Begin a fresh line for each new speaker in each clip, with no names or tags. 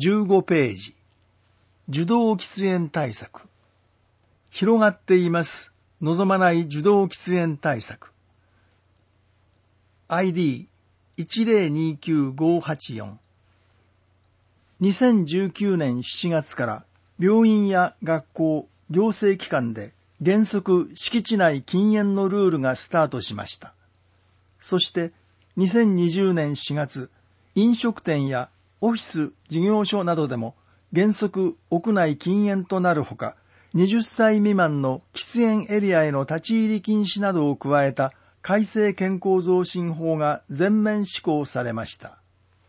15ページ。受動喫煙対策。広がっています。望まない受動喫煙対策。ID1029584。2019年7月から病院や学校、行政機関で原則敷地内禁煙のルールがスタートしました。そして2020年4月、飲食店やオフィス、事業所などでも原則屋内禁煙となるほか、20歳未満の喫煙エリアへの立ち入り禁止などを加えた改正健康増進法が全面施行されました。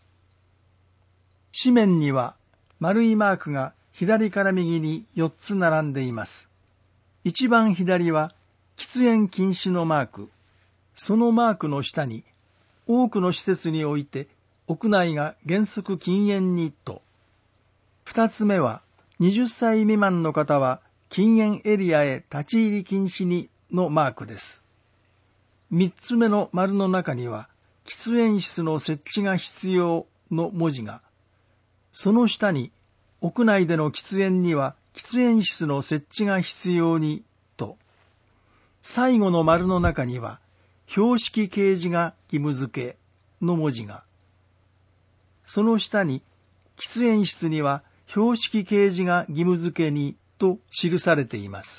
紙面には丸いマークが左から右に4つ並んでいます。一番左は喫煙禁止のマーク。そのマークの下に多くの施設において屋内が原則禁煙にと。二つ目は20歳未満の方は禁煙エリアへ立ち入り禁止にのマークです。三つ目の丸の中には喫煙室の設置が必要の文字が、その下に屋内での喫煙には喫煙室の設置が必要にと、最後の丸の中には標識掲示が義務付けの文字が、その下に喫煙室には標識掲示が義務付けにと記されています。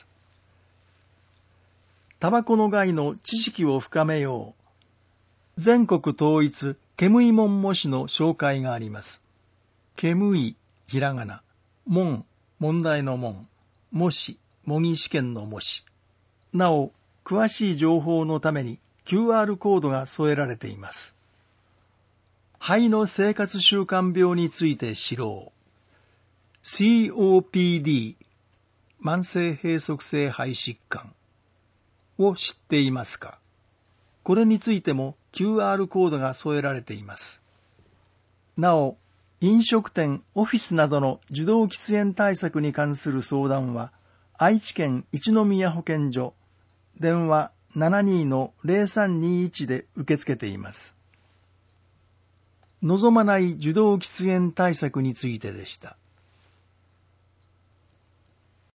タバコの害の知識を深めよう。全国統一ケムイモン模試の紹介があります。ケムイ、ひらがな、モン、問題のモン、模試、模擬試験の模試。なお、詳しい情報のために QR コードが添えられています。肺の生活習慣病について知ろう。COPD、慢性閉塞性肺疾患を知っていますか？これについても QR コードが添えられています。なお、飲食店、オフィスなどの受動喫煙対策に関する相談は、愛知県一宮保健所、電話 72-0321 で受け付けています。望まない受動喫煙対策についてでした。